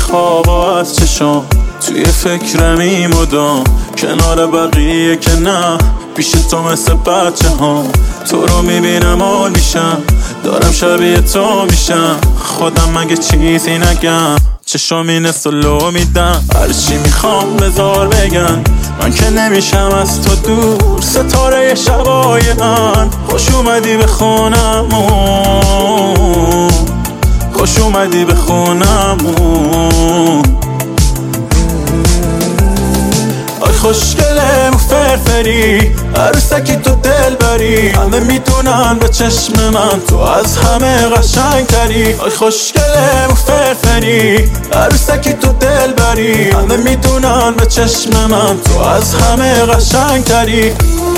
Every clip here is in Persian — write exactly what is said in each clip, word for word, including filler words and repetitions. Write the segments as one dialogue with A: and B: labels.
A: خوابا از چشام، توی فکرمی مدام، کنار بقیه که نه، پیش تو مثل بچه ها. تو رو میبینم حال میشم، دارم شبیه تو میشم، خودم مگه چیزی نگم، چشام اینه سلو میدم، هرچی میخوام بذار بگن، من که نمیشم از تو دور، ستاره شبای من. خوش اومدی به خونمون، خوش اومدی به خونمون. آی خوشگله و فرفری، عروسکی تو دل بری، همه میدونن به چشم من تو از همه قشنگ تری. آی خوشگله و فرفری، عروسکی تو دل بری، همه میدونن به چشم من تو از همه قشنگ تری.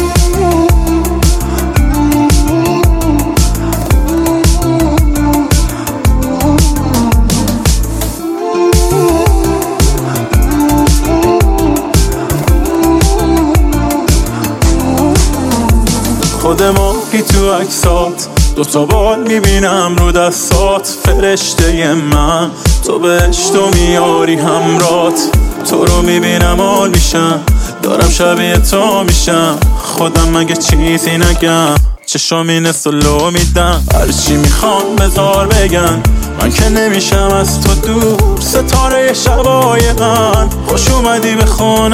A: خود ماهی تو عکسات، دوتا بال میبینم رو دستات، فرشته من تو بهشت و میاری همرات. تو رو میبینم حال میشم، دارم شبیه تو میشم، خودم مگه چیزی نگم، چشام اینه سلو میدم، هرچی میخوام بذار بگن، من که نمیشم از تو دور، ستاره شبای من. خوش اومدی به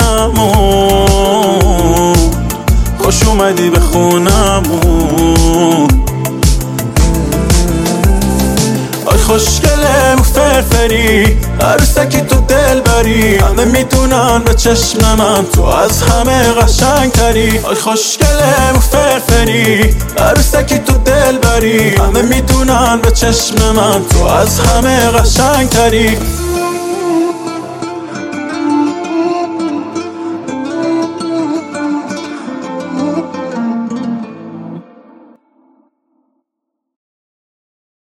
A: خونمون، خوش اومدی به خونمون. آی خوشگله و فرفری، عروسکی تو دل بری، همه میدونن به چشم من تو از همه قشنگ تری. آی خوشگله و فرفری، عروسکی تو دل بری، همه میدونن به چشم من تو از همه قشنگ تری.